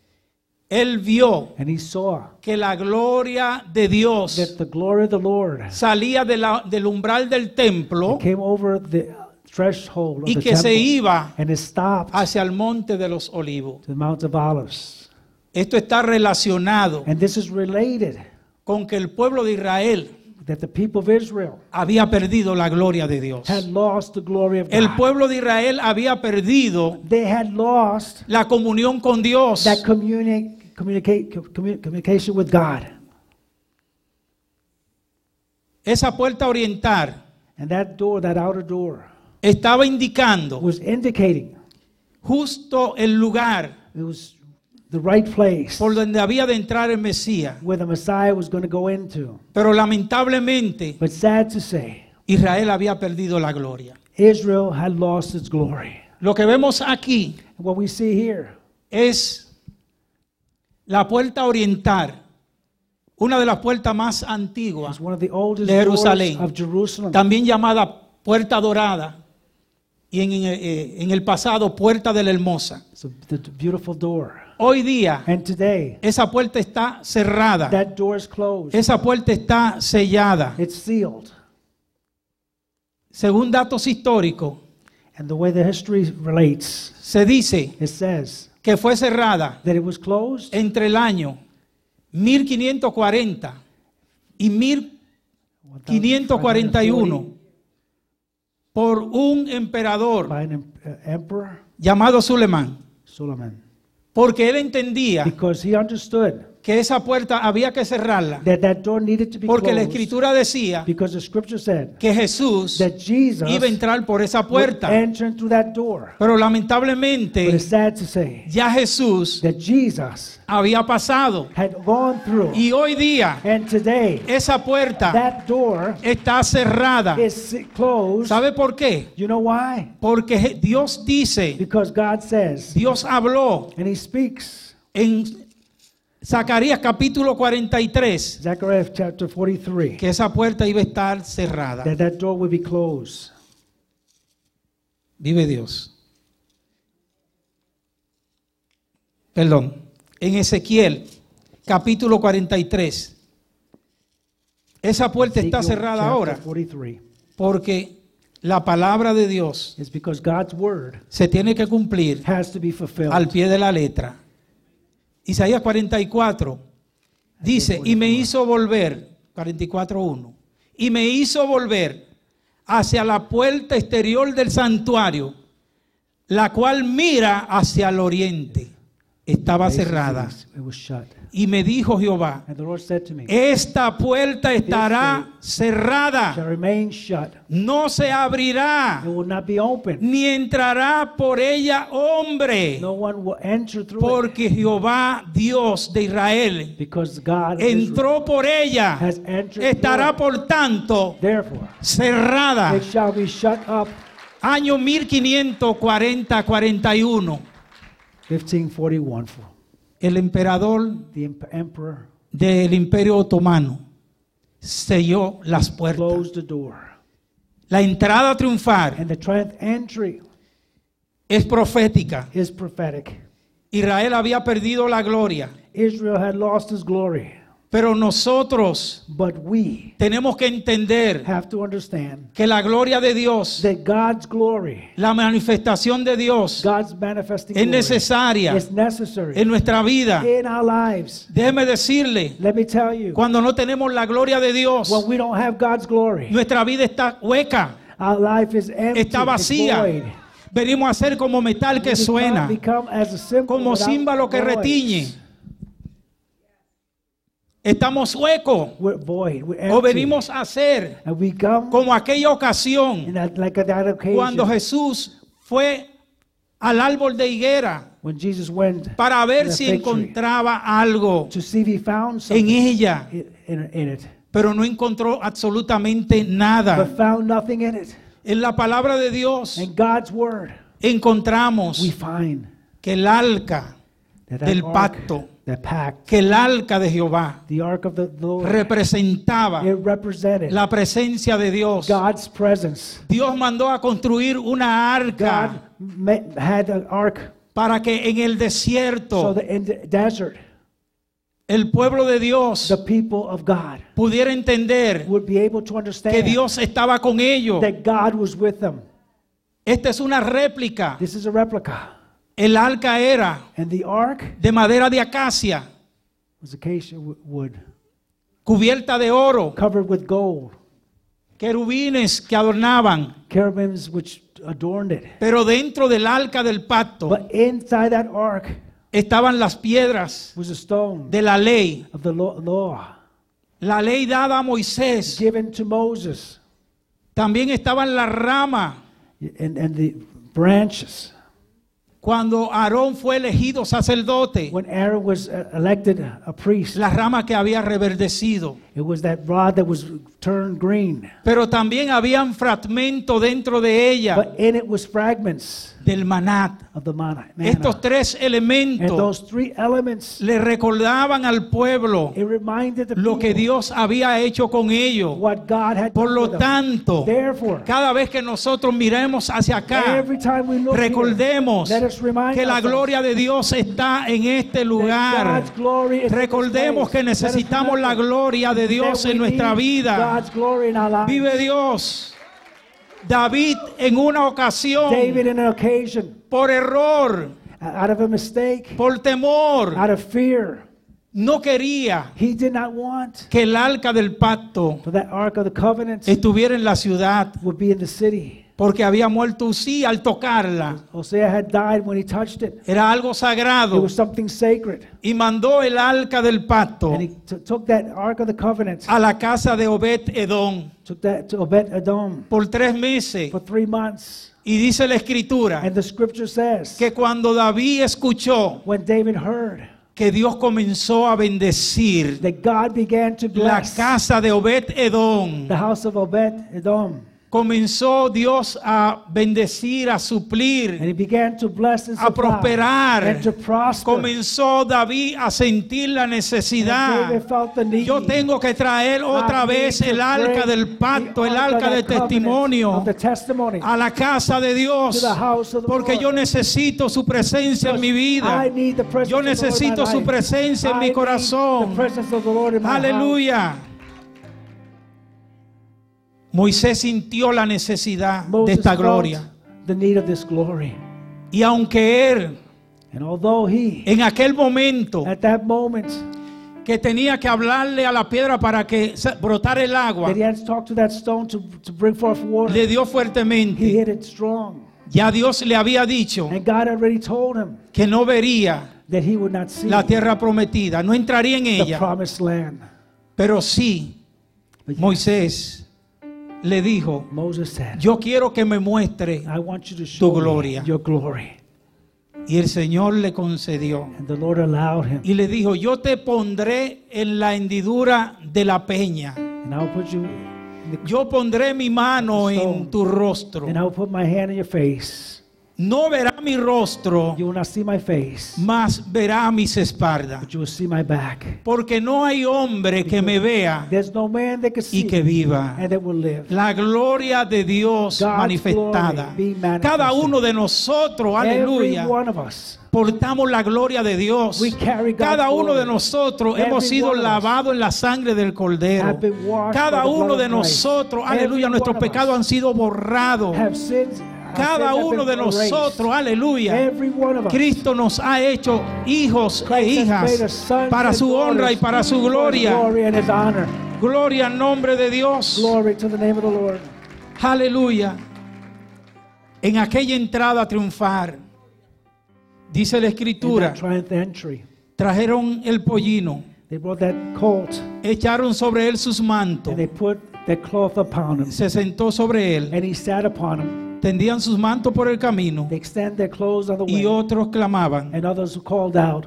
él vio and he saw que la gloria de Dios that the glory of the Lord salía del umbral del templo came over the threshold of y the que se temple iba and it stopped hacia el monte de los olivos. to the Mount of Olives. Esto está relacionado And this is related con que el pueblo de Israel that the people of Israel había perdido la gloria de Dios. had lost the glory of El God. pueblo de Israel había perdido They had lost la comunión con Dios. that communication with God. Esa puerta oriental And that door, that outer door, estaba indicando was indicating justo el lugar it was the right place por donde había de entrar el Mesías. where the Messiah was going to go into. Pero lamentablemente But sad to say, Israel había perdido la gloria. Israel had lost its glory. Lo que vemos aquí And what we see here es la puerta oriental, una de las puertas más antiguas, is one of the oldest de doors Jerusalén, of Jerusalem. también llamada Puerta Dorada, y en el pasado Puerta de la Hermosa. It's the beautiful door. Hoy día And today, esa puerta está cerrada, that door is closed. esa puerta está sellada. It's sealed. Según datos históricos, And the way the history relates, se dice it says que fue cerrada that it was closed entre el año 1540 y 1541 por un emperador by an emperor, llamado Sulemán, Solomon, porque él entendía because he understood que esa puerta había que cerrarla, that door needed to be porque la closed escritura decía because the scripture said que Jesús that Jesus iba a entrar por esa would puerta. enter through that door. Pero But lamentablemente it's sad to say ya Jesús that Jesus había pasado. had gone through. Y hoy día And today, esa puerta that door está cerrada. is closed. ¿Sabe por qué? You know why? Porque Dios dice, Because God says, Dios habló and He speaks, en Zacarías capítulo 43 Zechariah chapter 43, que esa puerta iba a estar cerrada. that door will be closed. Vive Dios. Perdón. En Ezequiel capítulo 43. Esa puerta está Ezekiel cerrada chapter ahora 43. porque la palabra de Dios It's because God's word se tiene que cumplir has to be fulfilled. al pie de la letra. Isaías 44 dice, y me hizo volver, 44:1, y me hizo volver hacia la puerta exterior del santuario, la cual mira hacia el oriente. Estaba cerrada. It was shut. Y me dijo Jehová, And the Lord said to me, esta puerta estará shall cerrada, remain shut. no se abrirá, It will not be open. ni entrará por ella hombre. No one will enter through it. Porque Jehová, Dios de Israel, Because God of Israel entró por ella, has entered estará through por tanto Therefore, cerrada. it shall be shut up. Año 1540-41. 1541. El emperador The emperor del Imperio Otomano selló las puertas. closed the door. La entrada triunfal And the triumph entry es profética. is prophetic. Israel había perdido la gloria, Israel had lost his glory. pero nosotros But we tenemos que entender have to understand que la gloria de Dios, that God's glory, la manifestación de Dios, God's manifesting es glory, necesaria is necessary en nuestra vida. in our lives. Déjeme decirle, Let me tell you, cuando no tenemos la gloria de Dios, when we don't have God's glory, nuestra vida está hueca, our life is empty, está it's vacía. void. Venimos a ser como metal que We suena, become as a symbol como without címbalo que voice. retiñe. Estamos huecos We're void. We're o empty. venimos a ser And we come como aquella ocasión in that, like that occasion cuando Jesús fue al árbol de higuera when Jesus went para ver to the si fig tree encontraba algo to see if he found en something ella, in it, pero no encontró absolutamente nada. but found nothing in it. En la palabra de Dios In God's word, encontramos we find que el arca that del ark, pacto, that pact, que el arca de Jehová the ark of the Lord, representaba it represented la presencia de Dios. God's presence. Dios mandó a construir una arca God had an ark para que en el so desierto that in the desert, el pueblo de Dios the people of God pudiera entender would be able to que understand Dios estaba con ellos. that God was with them. Esta es una réplica. This is a replica. El arca era And the ark de madera de acacia, was acacia wood, cubierta de oro, covered with gold, querubines que adornaban. cherubims which adorned it. Pero dentro del arca del pacto But inside that ark estaban las piedras was a stone de la ley, of the law la ley dada a Moisés. given to Moses, También estaban las ramas. and the branches. Cuando Aarón fue elegido sacerdote, When Aaron was elected a priest, la rama que había reverdecido. it was that rod that was turned green. Pero también habían fragmentos dentro de ella But in it was fragments del manat. of the manna. Estos tres And elementos those three elements, le recordaban al pueblo it reminded the lo que people Dios había hecho con ellos. what God had Por done lo with them. tanto, Therefore, cada vez que nosotros miremos hacia acá, every time we look recordemos here, let us remind que la ourselves gloria de Dios está en este that lugar. God's glory is in this Recordemos que place. Let us necesitamos la remember gloria de Dios that we en nuestra need vida. God's glory in our lives. Vive Dios. David en una ocasión, David in an occasion, por error, out of a mistake, por temor, out of fear, no quería he did not want que el arca del pacto for that ark of the covenant estuviera en la ciudad, would be in the city. porque había muerto Uzía al tocarla. Hosea had died when he touched it. Era algo It sagrado. was something sacred. Y mandó el arca del pacto And he took that Ark of the Covenant, a la casa de Obed Edom took that to Obed-Edom por 3 meses. for 3 months. Y dice la escritura And the scripture says, que cuando David escuchó when David heard que Dios comenzó a bendecir that God began to la bless casa de Obed Edom, the house of Obed-Edom, comenzó Dios a bendecir, a and suplir, he began to bless and a supply, prosperar. and to prosper. Comenzó David a sentir la And necesidad. David felt the need. Yo tengo que traer otra I need vez to el arca bring del pacto, the el ark of arca de the covenant, testimonio of the testimony, a la casa de to Dios, the house of the porque Lord. yo necesito su presencia en mi vida. I need the presence Yo of the Lord in my necesito su life. presencia en I mi need corazón. the presence of the Lord in my house. Aleluya. Moisés sintió la necesidad de Moses esta felt gloria. the need of this glory. Y aunque él And although he, en aquel momento at that moment, que tenía que hablarle a la piedra para que brotara el agua, that he had to talk to that stone to bring forth water, le dio he fuertemente. hit it strong. Ya Dios le había dicho And God already told him que no vería that he would not see la tierra prometida, no entraría en the ella. promised land. Pero sí, But yes, Moisés le dijo, Moses said, yo quiero que me muestre. I want you to show gloria. me your glory. Y el Señor le concedió. And the Lord allowed him. Y le dijo, yo te pondré en la hendidura de la peña. And I will put you in the, Yo pondré mi mano en tu rostro. and I will put my hand in your face. No verá mi rostro, You will not see my face, mas verá mis espaldas. but you will see my back. Porque no hay hombre que me vea There's no man that can see y que viva. and that will live. La gloria de Dios God's manifestada. glory be manifested. Cada uno de nosotros, aleluya, Every one of us, portamos la gloria de Dios. we carry God's Cada uno glory. de nosotros Every hemos sido one of us lavados en la sangre del Cordero. have been washed Cada by the uno blood de of Christ. nosotros, Every aleluya, nuestros one of pecados us han sido borrados. have sins. Cada have uno de been erased. nosotros, aleluya. Every one of us. Cristo nos ha hecho hijos e Christ has made hijas us sons para and su honra y daughters para su for His gloria. glory and His honor. Gloria al nombre de Dios. Glory to the name of the Lord. Aleluya. En aquella entrada triunfar, dice la In escritura, that triumph entry, trajeron el pollino, they brought that colt echaron sobre él sus mantos, and they put that cloth upon him, se sentó sobre él, and he sat upon him. tendían sus mantos por el camino They extend their clothes on the y way, otros clamaban. and others who called out,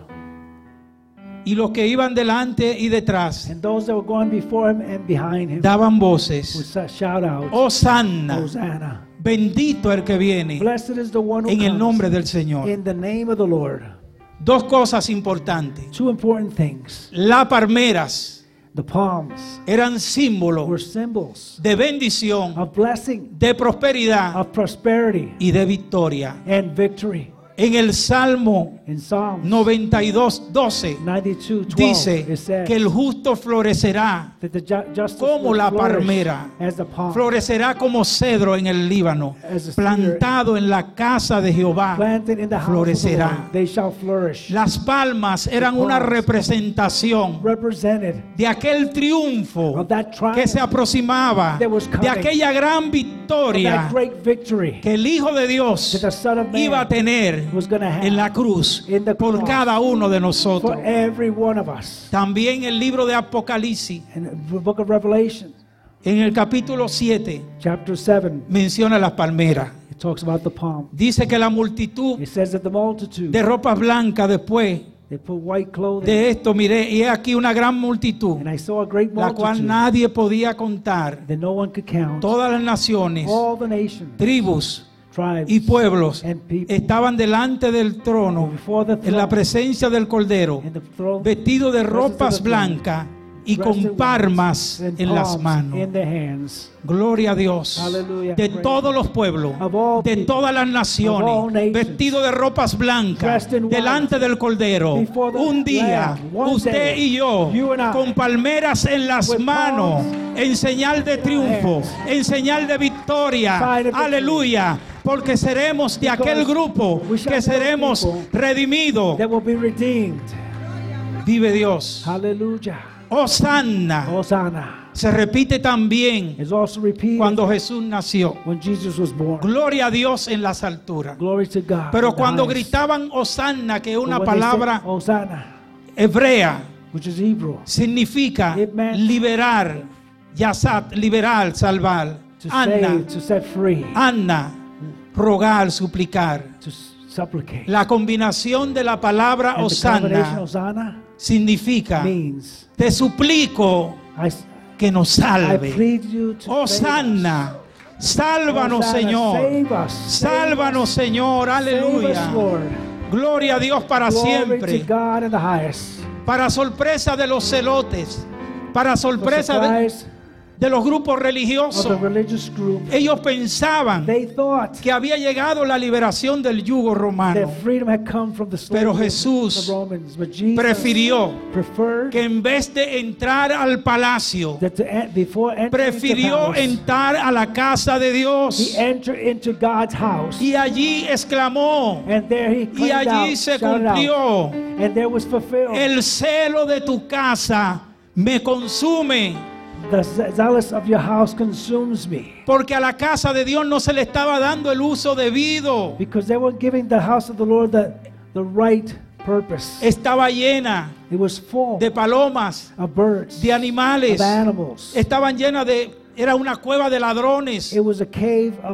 Y los que iban delante y detrás and those that were going before him and behind him daban would voces. shout out, Hosanna, Hosanna! bendito el que viene Blessed is the one who en el comes nombre del Señor. in the name of the Lord. Dos cosas importantes. Two important things. Las palmeras The palms eran were símbolos symbols de bendición, of blessing, de prosperidad of prosperity, y de victoria. and victory. En el Salmo In Psalms 92:12 92:12, dice it says que el justo florecerá, that the justice como will la flourish palmera, as the palm, florecerá como cedro en el Líbano, as a cedar, plantado en la casa de Jehová. planted in the house of the florecerá. Lord, they shall flourish. Las palmas eran una palms representación represented de aquel triunfo of that triumph, que se aproximaba, that was coming, de aquella gran of victoria that great victory que el Hijo de Dios that the Son of Man iba a tener was going to have en la cruz in the por cross cada uno de nosotros. for every one of us. También el libro de Apocalipsis, In the book of Revelation, en el capítulo 7, chapter 7, menciona las palmeras. it talks about the palm. Dice que la multitud It says that the multitude, de ropas blancas después they put white clothing, de esto, miré, y he aquí una gran multitud, and I saw a great la cual multitude nadie podía contar. that no one could count. Todas las naciones, All the nations, tribus tribes, y pueblos and people estaban delante del trono before the en la throne, presencia del Cordero, in the throne, vestidos de presence of ropas the throne, blancas y dressed con in white, palmas and en las palms manos. in their hands. Gloria a Dios. Hallelujah. De Praise todos God. los pueblos, Of all de people, todas las of all naciones, nations, vestidos de ropas blancas, dressed in white, delante del Cordero. before the Un día, Lamb, one usted day, y yo, you and I, con palmeras en las with manos, palms en señal de triunfo, hands, en señal de victoria. sign of victory. Aleluya. Porque seremos de aquel Because grupo we shall que be those seremos people redimidos. that will be redeemed. Vive Dios. Hallelujah. Hosanna. Hosanna. Se repite también is also repeated cuando Jesús nació. when Jesus was born. Gloria a Dios en las alturas. Glory to God. Pero in the cuando highest. gritaban Hosanna, que es But una when they said, palabra Hosanna, hebrea, which is Hebrew, significa It meant- liberar, yasat, liberar, salvar. to Anna, save, to set free, Anna, rogar, suplicar. to supplicate. La combinación de la palabra And the combination Hosanna Hosanna significa: means te suplico I que nos salve. plead you to Hosanna, sálvanos, Hosanna, Señor. save us, Sálvanos, Señor. save us, Aleluya. Lord. Gloria a Dios para Glory siempre. to God in the highest. Para sorpresa de los celotes, para For sorpresa surprise de los grupos of the religiosos, religious group, ellos pensaban they thought que había llegado la liberación del yugo romano, that freedom had come from the pero slavery Jesús of the Romans, but Jesus prefirió preferred que en vez de entrar al palacio, that before entering the prefirió palace, entrar a la casa de Dios, he entered into God's house, y allí exclamó, and there he y cried allí out, se shouted out, cumplió: and there was fulfilled. el celo de tu casa me consume. The zealous of your house consumes me. Porque a la casa de Dios no se le estaba dando el uso debido. Because they weren't giving the house of the Lord the right purpose. Estaba llena It was full de palomas, of birds, de animales. of animals. Estaban llenas era una cueva de ladrones. It was a cave of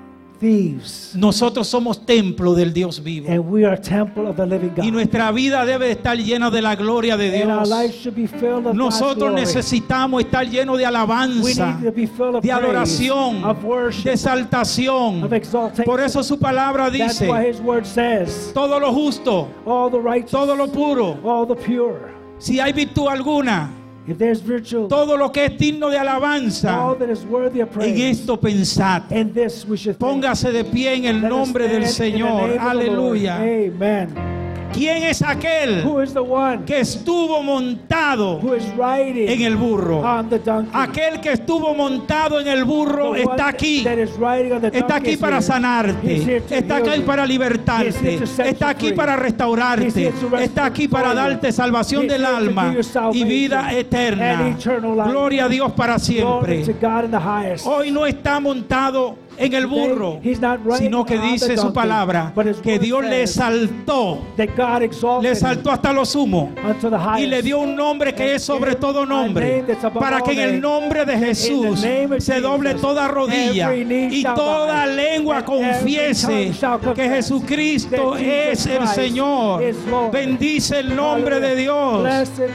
thieves. Nosotros somos templo del Dios vivo. And we are a temple of the living Y God. nuestra vida debe estar llena de la gloria de And our Dios. life should be filled of God's Nosotros glory. necesitamos estar llenos de We alabanza, need to be filled of de praise, adoración, of de worship, exaltación. of exaltation. Por eso su palabra That's why dice: His word says, todo lo justo, all the righteous, todo lo puro, all the pure. si hay virtud alguna, If there's virtue, todo lo que es digno de alabanza, all that is worthy of en praise, esto pensad. in this we should think. Póngase de pie en el Let us nombre del stand in the Señor. name of the Lord. Aleluya. Amen. ¿Quién es aquel Who is the one que estuvo montado who is riding en el burro? on the donkey? Aquel que estuvo montado en el burro The one está aquí. that is riding on the Está donkey aquí is para here. He's here sanarte. to Está heal aquí you. para He's libertarte. here to set Está you aquí free. para He's restaurarte. here to Está aquí para restore you. darte salvación He's del here to alma give you y salvation vida and eterna. eternal life. Gloria a Dios para Glory siempre. to God in the highest. Hoy no está montado en el burro, He's not riding sino que on the dice su donkey, palabra but his que word Dios le says exaltó, that God exalted le exaltó hasta lo sumo him unto the highest. y le dio un nombre que es sobre todo nombre, para que en el nombre de Jesús se doble toda rodilla y toda lengua confiese que Jesucristo es el Señor. Bendice el nombre de Dios.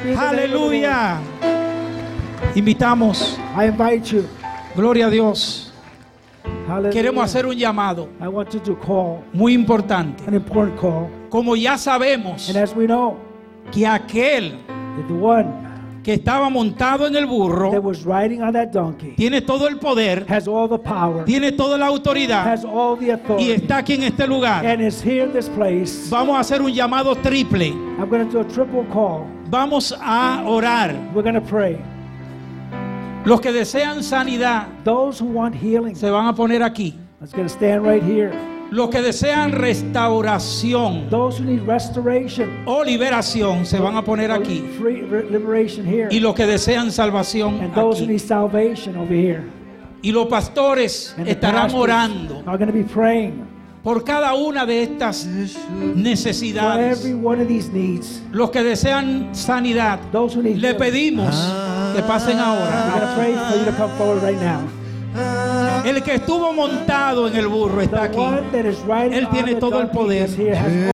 Aleluya. Invitamos, I invite you. gloria a Dios. Hallelujah. Queremos hacer un llamado I want you to call muy importante. an important call. Como ya sabemos And as we know, que aquel that the one que estaba montado en el that burro was riding on that donkey tiene todo el poder, has all the power, tiene toda la autoridad has all the y authority, está aquí en este lugar. and is here in this place. Vamos a hacer un llamado triple. I'm going to do a triple call. Vamos a orar. We're going to pray. Los que desean sanidad Those who want healing, se van a poner aquí. let's going to stand right here. Los que desean restauración Those who need restoration, o liberación se van a poner aquí. free liberation here. Y los que desean salvación And those who aquí. need salvation over here. Y los pastores And the estarán pastors orando are going to be praying por cada una de estas for necesidades. every one of these needs. Los que desean sanidad, Those who need le healing. pedimos que pasen We're going to ahora. pray for you to come forward right now. El que estuvo montado en el burro está The aquí. one that is riding Él on tiene the todo el donkey poder. is here, has